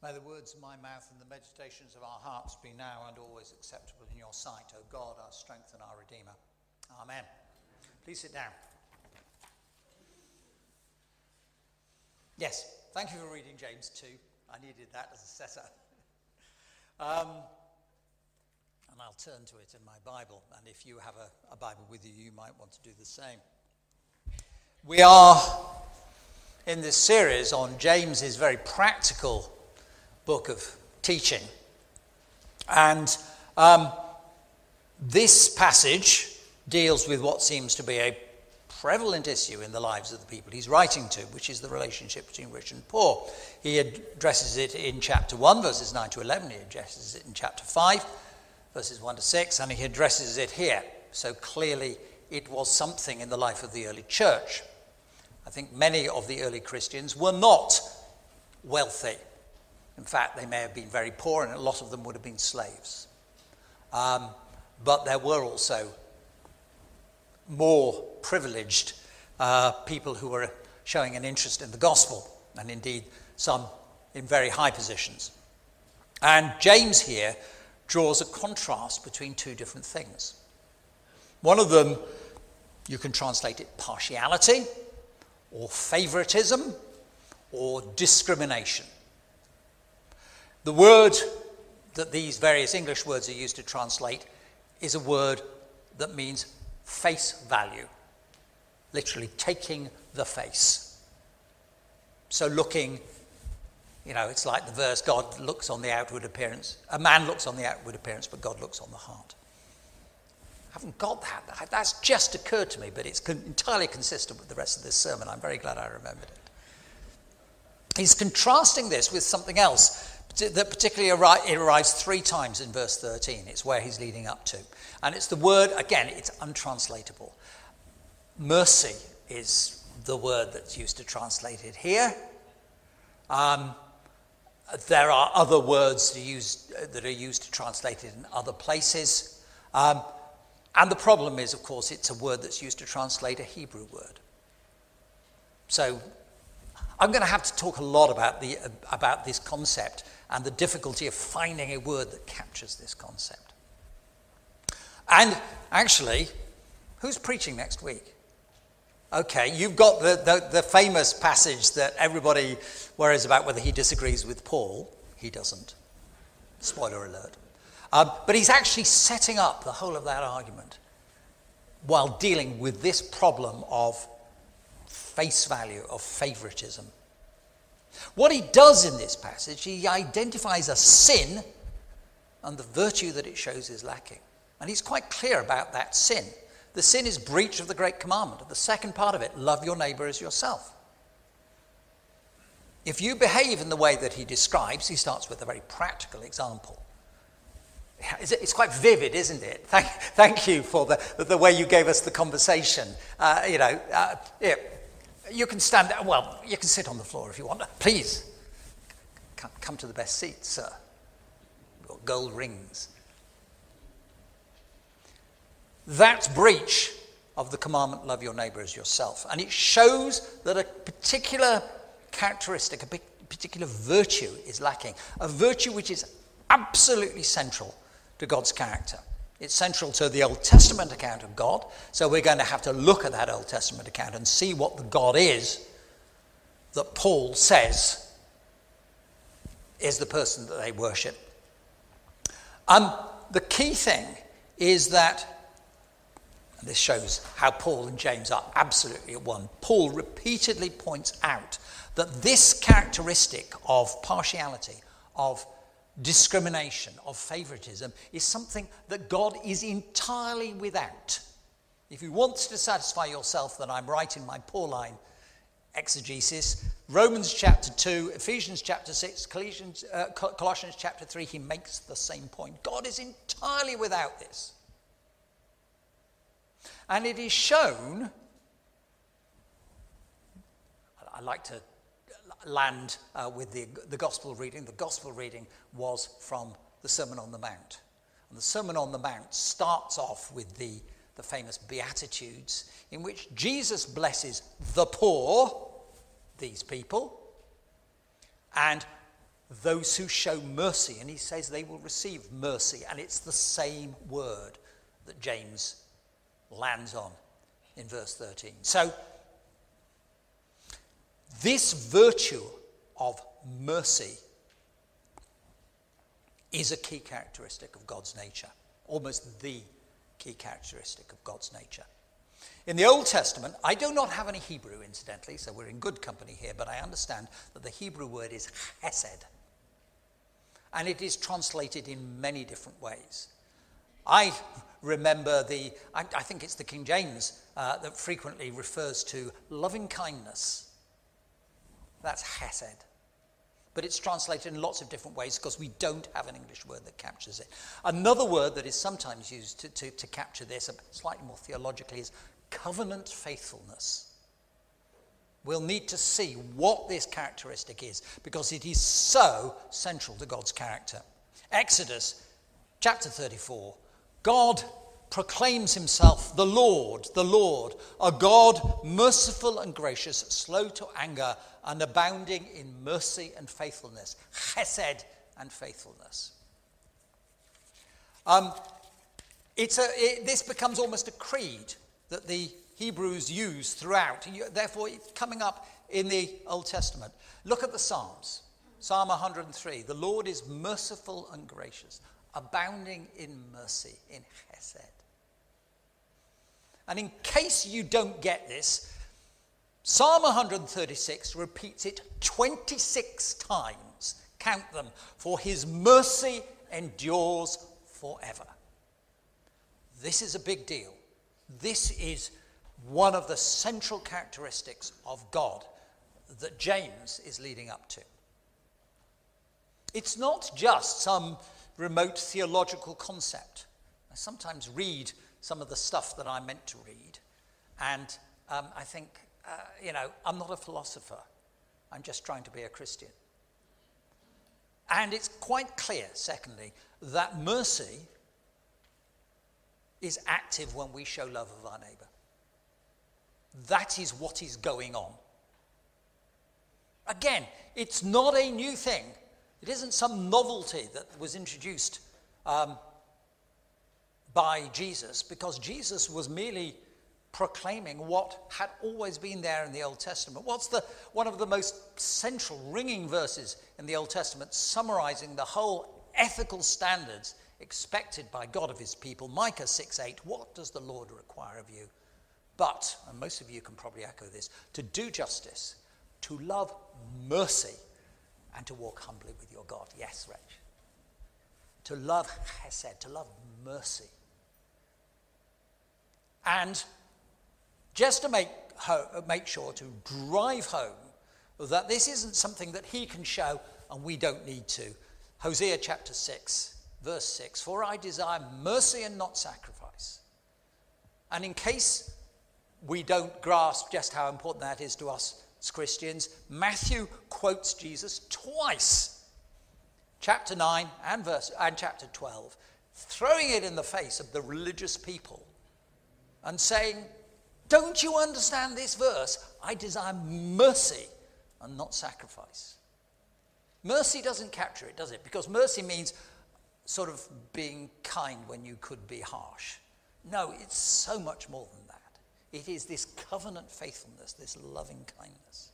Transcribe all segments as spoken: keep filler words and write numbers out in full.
May the words of my mouth and the meditations of our hearts be now and always acceptable in your sight, O God, our strength and our Redeemer. Amen. Please sit down. Yes, thank you for reading James two. I needed that as a setup. um, and I'll turn to it in my Bible, and if you have a, a Bible with you, you might want to do the same. We are in this series on James's very practical book of teaching. And um, this passage deals with what seems to be a prevalent issue in the lives of the people he's writing to, which is the relationship between rich and poor. He addresses it in chapter one, verses nine to eleven. He addresses it in chapter five, verses one to six, and he addresses it here. So clearly it was something in the life of the early church. I think many of the early Christians were not wealthy. In fact, they may have been very poor, and a lot of them would have been slaves. Um, but there were also more privileged uh, people who were showing an interest in the gospel, and indeed some in very high positions. And James here draws a contrast between two different things. One of them, you can translate it partiality, or favoritism, or discrimination. The word that these various English words are used to translate is a word that means face value, literally taking the face. So looking, you know, it's like the verse, God looks on the outward appearance. A man looks on the outward appearance, but God looks on the heart. I haven't got that. That's just occurred to me, but it's entirely consistent with the rest of this sermon. I'm very glad I remembered it. He's contrasting this with something else that particularly it arrives three times in verse thirteen. It's where he's leading up to. And it's the word, again, it's untranslatable. Mercy is the word that's used to translate it here. Um, there are other words to use, that are used to translate it in other places. Um, and the problem is, of course, it's a word that's used to translate a Hebrew word. So I'm going to have to talk a lot about the about this concept and the difficulty of finding a word that captures this concept. And actually, who's preaching next week? Okay, you've got the, the, the famous passage that everybody worries about whether he disagrees with Paul. He doesn't. Spoiler alert. Um, but he's actually setting up the whole of that argument while dealing with this problem of face value, of favoritism. What he does in this passage, he identifies a sin and the virtue that it shows is lacking. And he's quite clear about that sin. The sin is breach of the great commandment. The second part of it, love your neighbor as yourself. If you behave in the way that he describes, he starts with a very practical example. It's quite vivid, isn't it? Thank, thank you for the, the way you gave us the conversation. Uh, you know, uh, yeah. You can stand, well, you can sit on the floor if you want. Please, come, come to the best seat, sir. We've got gold rings. That's breach of the commandment, love your neighbor as yourself. And it shows that a particular characteristic, a particular virtue is lacking. A virtue which is absolutely central to God's character. It's central to the Old Testament account of God, so we're going to have to look at that Old Testament account and see what the God is that Paul says is the person that they worship. Um, the key thing is that, and this shows how Paul and James are absolutely at one, Paul repeatedly points out that this characteristic of partiality, of discrimination, of favoritism, is something that God is entirely without. If you want to satisfy yourself that I'm right in my Pauline exegesis, Romans chapter two, Ephesians chapter six, Colossians, uh, Colossians chapter three, he makes the same point. God is entirely without this. And it is shown, I like to land uh, with the, the gospel reading. The gospel reading was from the Sermon on the Mount. And the Sermon on the Mount starts off with the, the famous Beatitudes, in which Jesus blesses the poor, these people, and those who show mercy, and he says they will receive mercy, and it's the same word that James lands on in verse thirteen. So this virtue of mercy is a key characteristic of God's nature, almost the key characteristic of God's nature. In the Old Testament, I do not have any Hebrew, incidentally, so we're in good company here, but I understand that the Hebrew word is chesed, and it is translated in many different ways. I remember the, I, I think it's the King James uh, that frequently refers to loving kindness. That's chesed. But it's translated in lots of different ways because we don't have an English word that captures it. Another word that is sometimes used to, to, to capture this, slightly more theologically, is covenant faithfulness. We'll need to see what this characteristic is because it is so central to God's character. Exodus chapter thirty-four, God proclaims himself the Lord, the Lord, a God merciful and gracious, slow to anger, and abounding in mercy and faithfulness, chesed and faithfulness. Um, it's a, it, this becomes almost a creed that the Hebrews use throughout. Therefore, it's coming up in the Old Testament. Look at the Psalms. Psalm one hundred three, the Lord is merciful and gracious, abounding in mercy, in chesed. And in case you don't get this, Psalm one hundred thirty-six repeats it twenty-six times. Count them. For his mercy endures forever. This is a big deal. This is one of the central characteristics of God that James is leading up to. It's not just some remote theological concept. I sometimes read some of the stuff that I'm meant to read, and um, I think, uh, you know, I'm not a philosopher. I'm just trying to be a Christian. And it's quite clear, secondly, that mercy is active when we show love of our neighbour. That is what is going on. Again, it's not a new thing. It isn't some novelty that was introduced um, by Jesus, because Jesus was merely proclaiming what had always been there in the Old Testament. What's the one of the most central ringing verses in the Old Testament summarizing the whole ethical standards expected by God of his people? Micah six eight, what does the Lord require of you? But, and most of you can probably echo this, to do justice, to love mercy, and to walk humbly with your God. Yes, Reg. To love chesed, to love mercy. And just to make, ho- make sure to drive home that this isn't something that he can show and we don't need to. Hosea chapter six, verse six, for I desire mercy and not sacrifice. And in case we don't grasp just how important that is to us as Christians, Matthew quotes Jesus twice, chapter nine and verse and chapter twelve, throwing it in the face of the religious people and saying, don't you understand this verse? I desire mercy and not sacrifice. Mercy doesn't capture it, does it? Because mercy means sort of being kind when you could be harsh. No, it's so much more than that. It is this covenant faithfulness, this loving kindness.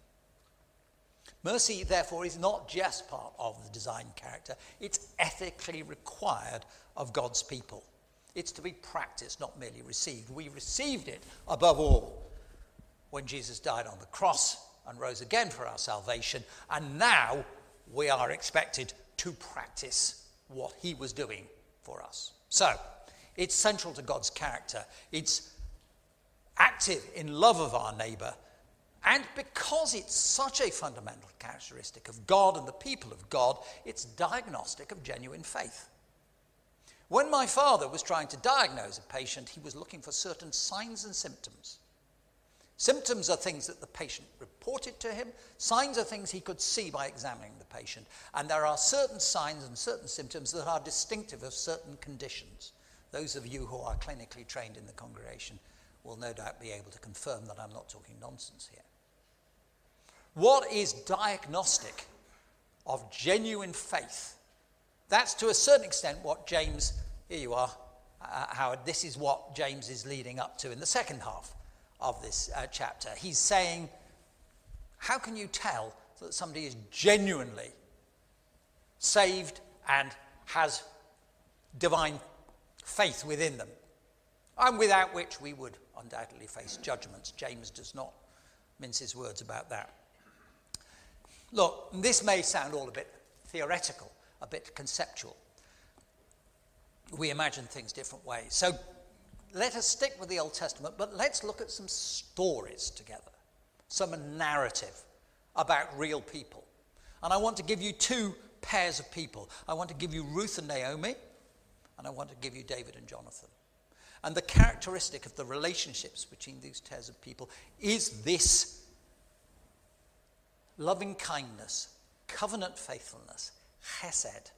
Mercy, therefore, is not just part of the design character. It's ethically required of God's people. It's to be practiced, not merely received. We received it, above all, when Jesus died on the cross and rose again for our salvation. And now we are expected to practice what he was doing for us. So, it's central to God's character. It's active in love of our neighbour. And because it's such a fundamental characteristic of God and the people of God, it's diagnostic of genuine faith. When my father was trying to diagnose a patient, he was looking for certain signs and symptoms. Symptoms are things that the patient reported to him. Signs are things he could see by examining the patient. And there are certain signs and certain symptoms that are distinctive of certain conditions. Those of you who are clinically trained in the congregation will no doubt be able to confirm that I'm not talking nonsense here. What is diagnostic of genuine faith. That's to a certain extent what James, here you are, uh, Howard, this is what James is leading up to in the second half of this uh, chapter. He's saying, how can you tell that somebody is genuinely saved and has divine faith within them, and without which we would undoubtedly face judgments? James does not mince his words about that. Look, this may sound all a bit theoretical, a bit conceptual. We imagine things different ways. So let us stick with the Old Testament, but let's look at some stories together, some narrative about real people. And I want to give you two pairs of people. I want to give you Ruth and Naomi, and I want to give you David and Jonathan. And the characteristic of the relationships between these pairs of people is this loving kindness, covenant faithfulness, chesed.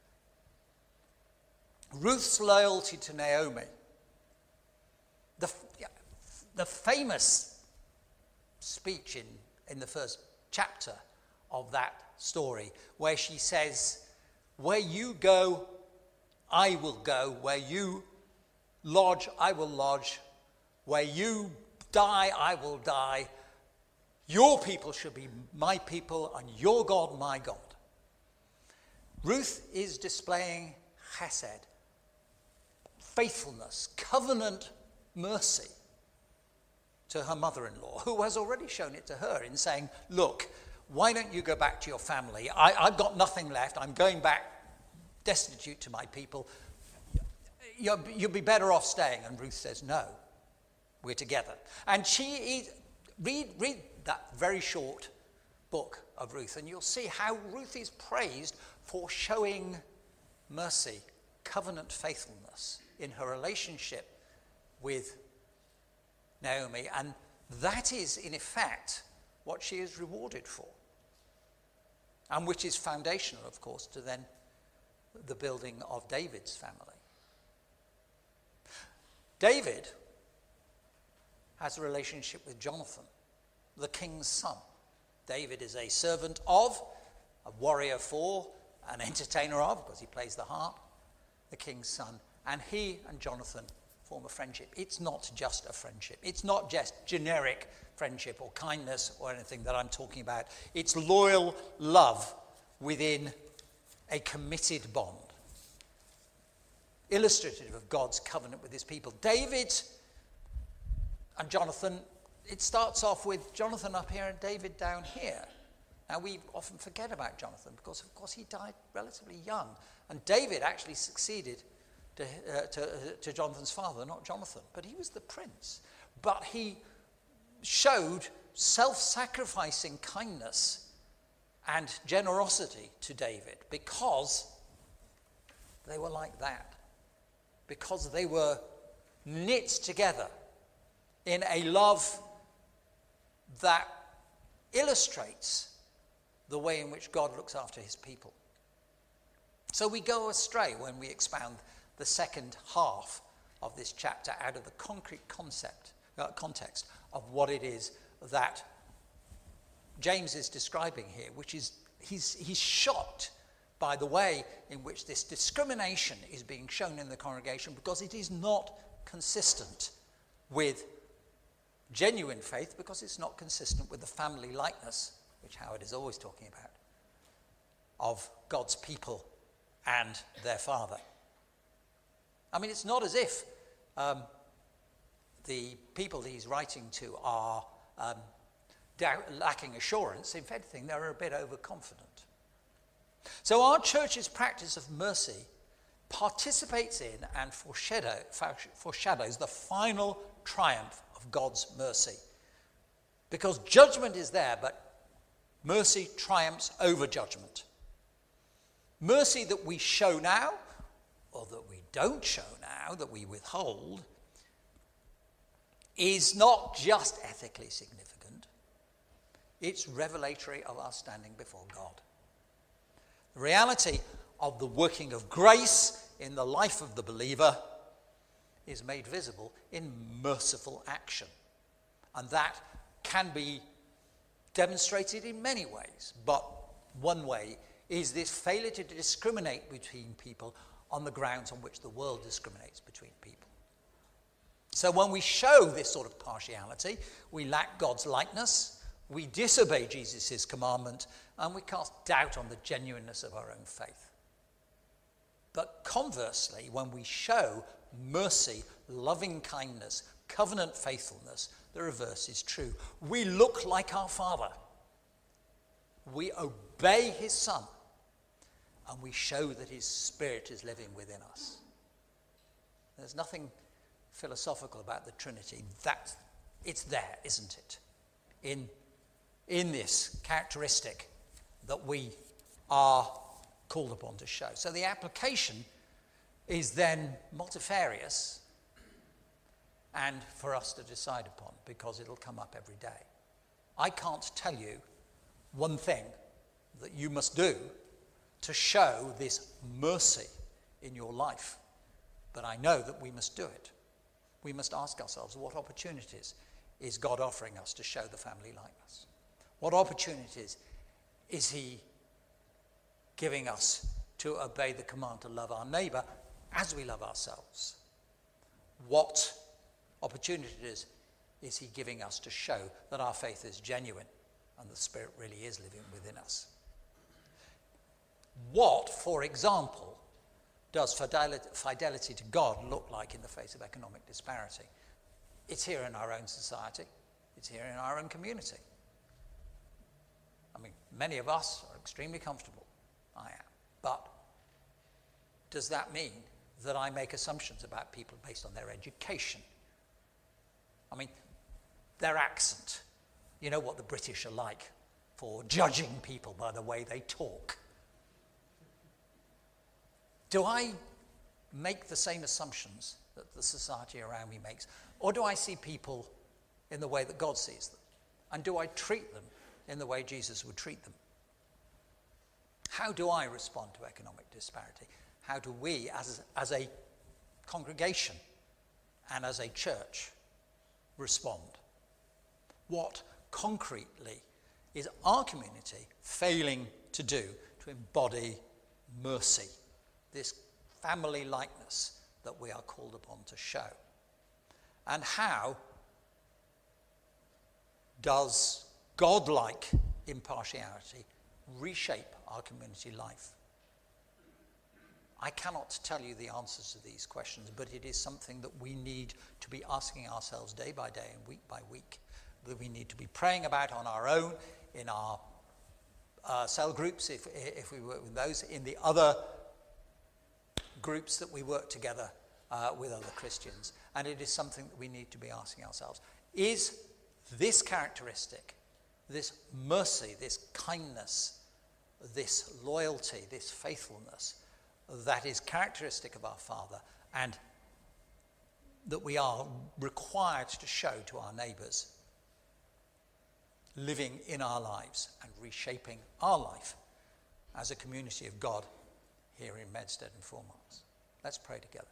Ruth's loyalty to Naomi. The, the famous speech in, in the first chapter of that story, where she says, where you go, I will go. Where you lodge, I will lodge. Where you die, I will die. Your people should be my people, and your God, my God. Ruth is displaying chesed, faithfulness, covenant mercy to her mother-in-law, who has already shown it to her in saying, look, why don't you go back to your family? I, I've got nothing left. I'm going back destitute to my people. You'll, you'll be better off staying. And Ruth says, no, we're together. And she is, read, read that very short book of Ruth, and you'll see how Ruth is praised for showing mercy, covenant faithfulness in her relationship with Naomi. And that is, in effect, what she is rewarded for. And which is foundational, of course, to then the building of David's family. David has a relationship with Jonathan, the king's son. David is a servant of, a warrior for, an entertainer of, because he plays the harp, the king's son. And he and Jonathan form a friendship. It's not just a friendship. It's not just generic friendship or kindness or anything that I'm talking about. It's loyal love within a committed bond, illustrative of God's covenant with his people. David and Jonathan, it starts off with Jonathan up here and David down here. Now, we often forget about Jonathan because, of course, he died relatively young. And David actually succeeded to, uh, to, uh, to Jonathan's father, not Jonathan. But he was the prince. But he showed self-sacrificing kindness and generosity to David because they were like that. Because they were knit together in a love that illustrates the way in which God looks after his people. So we go astray when we expound the second half of this chapter out of the concrete concept, uh, context of what it is that James is describing here, which is he's, he's shocked by the way in which this discrimination is being shown in the congregation because it is not consistent with genuine faith, because it's not consistent with the family likeness, which Howard is always talking about, of God's people and their Father. I mean, it's not as if um, the people that he's writing to are um, doubt, lacking assurance. If anything, they're a bit overconfident. So our church's practice of mercy participates in and foreshadow, foreshadows the final triumph of God's mercy. Because judgment is there, but mercy triumphs over judgment. Mercy that we show now, or that we don't show now, that we withhold, is not just ethically significant, it's revelatory of our standing before God. The reality of the working of grace in the life of the believer is made visible in merciful action. And that can be demonstrated in many ways, but one way is this failure to discriminate between people on the grounds on which the world discriminates between people. So when we show this sort of partiality, we lack God's likeness, we disobey Jesus' commandment, and we cast doubt on the genuineness of our own faith. But conversely, when we show mercy, loving kindness, covenant faithfulness, the reverse is true. We look like our Father. We obey his Son, and we show that his Spirit is living within us. There's nothing philosophical about the Trinity. That, it's there, isn't it? In, in this characteristic that we are called upon to show. So the application is then multifarious and for us to decide upon, because it'll come up every day. I can't tell you one thing that you must do to show this mercy in your life, but I know that we must do it. We must ask ourselves, what opportunities is God offering us to show the family likeness? What opportunities is he giving us to obey the command to love our neighbour as we love ourselves? What opportunities is he giving us to show that our faith is genuine and the Spirit really is living within us? What, for example, does fidelity, fidelity to God look like in the face of economic disparity? It's here in our own society. It's here in our own community. I mean, many of us are extremely comfortable. I am. But does that mean that I make assumptions about people based on their education? I mean, their accent. You know what the British are like for judging people by the way they talk. Do I make the same assumptions that the society around me makes? Or do I see people in the way that God sees them? And do I treat them in the way Jesus would treat them? How do I respond to economic disparity? How do we, as, as a congregation and as a church, respond? What concretely is our community failing to do to embody mercy, this family likeness that we are called upon to show? And how does godlike impartiality reshape our community life? I cannot tell you the answers to these questions, but it is something that we need to be asking ourselves day by day and week by week, that we need to be praying about on our own, in our uh, cell groups, if, if we work with those, in the other groups that we work together uh, with other Christians. And it is something that we need to be asking ourselves. Is this characteristic, this mercy, this kindness, this loyalty, this faithfulness that is characteristic of our Father and that we are required to show to our neighbours, living in our lives and reshaping our life as a community of God here in Medstead and Four Miles? Let's pray together.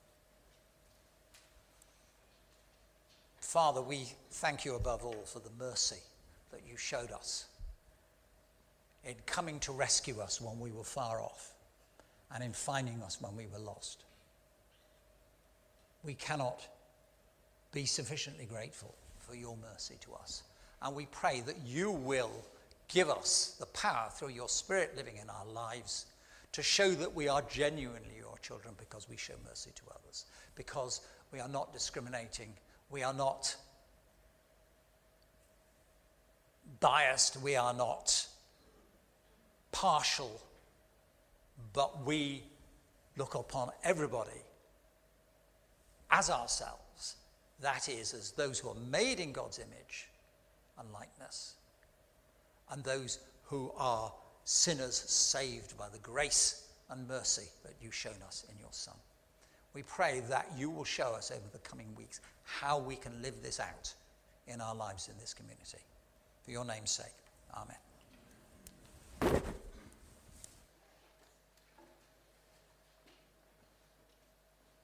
Father, we thank you above all for the mercy that you showed us in coming to rescue us when we were far off and in finding us when we were lost. We cannot be sufficiently grateful for your mercy to us. And we pray that you will give us the power through your Spirit living in our lives to show that we are genuinely your children, because we show mercy to others, because we are not discriminating, we are not biased, we are not partial, but we look upon everybody as ourselves, that is, as those who are made in God's image and likeness, and those who are sinners saved by the grace and mercy that you've shown us in your Son. We pray that you will show us over the coming weeks how we can live this out in our lives in this community. For your name's sake, amen.